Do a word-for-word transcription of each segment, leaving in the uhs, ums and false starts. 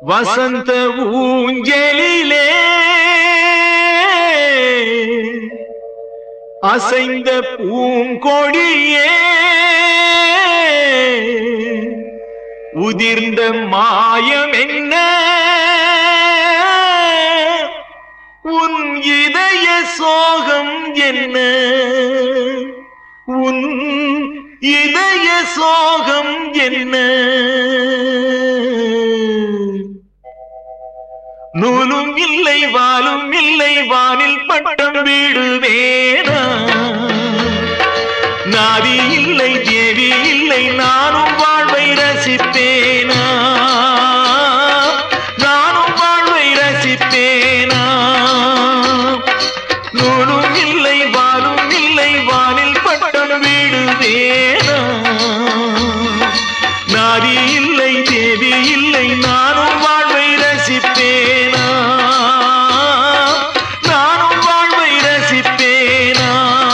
வசந்த ஊஞ்சலிலே அசைந்த பூங்கொடியே உதிர்ந்த மாயம் என்ன உன் இதய சோகம் என்ன உன் இதய சோகம் என்ன நூலும் இல்லை வாலும் இல்லை வானில் பட்டம் வீடுவேனா நாதி இல்லை தேவி இல்லை நானும் வாழ்வை ரசிப்பேனா நானும் வாழ்வை ரசிப்பேனா நூலும் இல்லை வாலும் இல்லை வானில் பட்டம் வீடுவேனா நாதி இல்லை தேவி இல்லை நானும் வாழ்வை ரசிப்பேனா நானும் வாழ்வை ரசிப்பேனா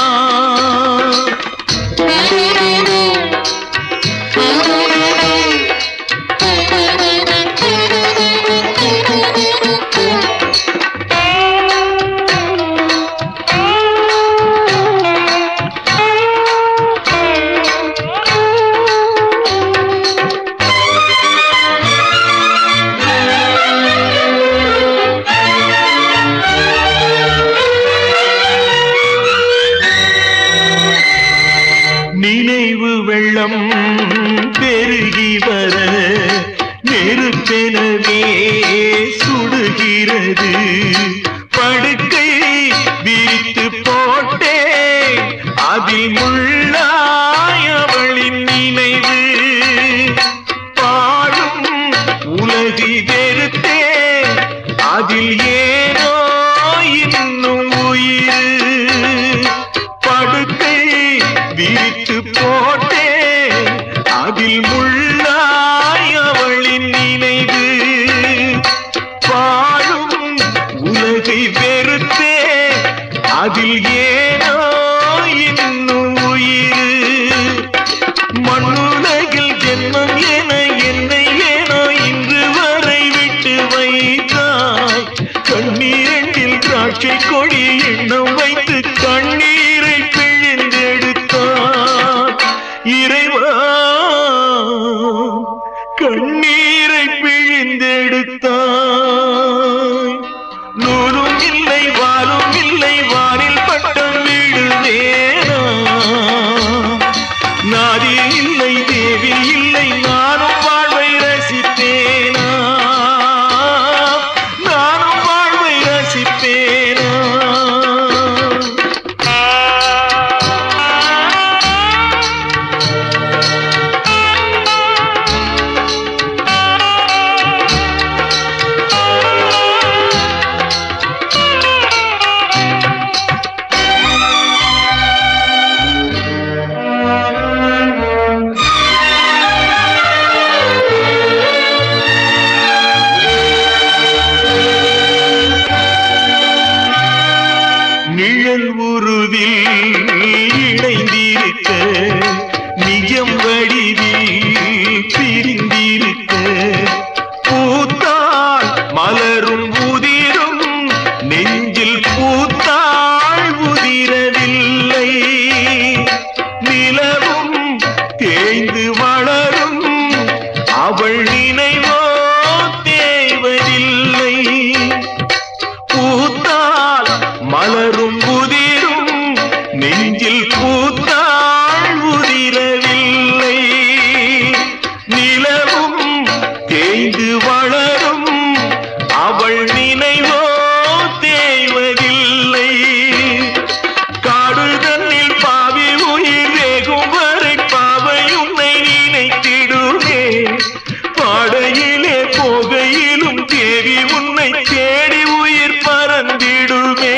நினைவு வெள்ளம் பெருகி வர நெருப்பெனவே சுடுகிறது படுக்கை விரித்து போட்டே அதில் முள்ளாய் அவளின் நினைவு பாடும் உலகி வெறுத்தே அதில் ஏனோ இன்னும் உயிர் படுக்கை விரித்து போட்டே அதில் முள்ளாய் அவளின் நினைவு பாடும் உலகை வெறுத்தே அதில் ஏனோ இன்னும் உயிர் மண்ணுலகில் ஜென்மம் என என்னை ஏனோ இன்று வரை விட்டு வைத்தாய் கண்ணீரில் திராட்சை கொடி எண்ணம் வைத்து கண்ணீரை பிழிந்தெடுத்தார் இறைவா கண்ணீரை பிழிந்தெடுத்தாய் நூலும் இல்லை வாலும் இல்லை வானில் பட்டம் வீடுவேனா நாதி இல்லை தேவி இல்லை நானும் வாழ்வை ரசிப்பேனா நானும் வாழ்வை ரசிப்பேனா நிழல் உருவில் இணைந்திருக்க நிஜம் வடிவில் பிரிந்திருக்க பூத்தாள் மலரும் உதிரும் நெஞ்சில் பூத்தாள் உதிரவில்லை நிலவும் தேய்ந்து வளரும் அவள் நினைவோ தேவதில்லை பூத்தாள் மலரும் உதிரும் நெஞ்சில் பூத்தாள் உதிரவில்லை நிலவும் தேய்ந்து வளரும் அவள் நினைவோ தேய்வதில்லை காடுதன்னில் பாவி உயிர் வேகும் வரை பாவை உன்னை நினைத்திடுமே பாடையிலே போகையிலும் தேவி உன்னை தேடி உயிர் பறந்திடுமே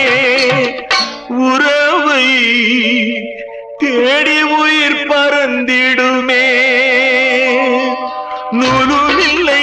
உறவை தேடி உயிர் பறந்திடுமே நூலும் இல்லை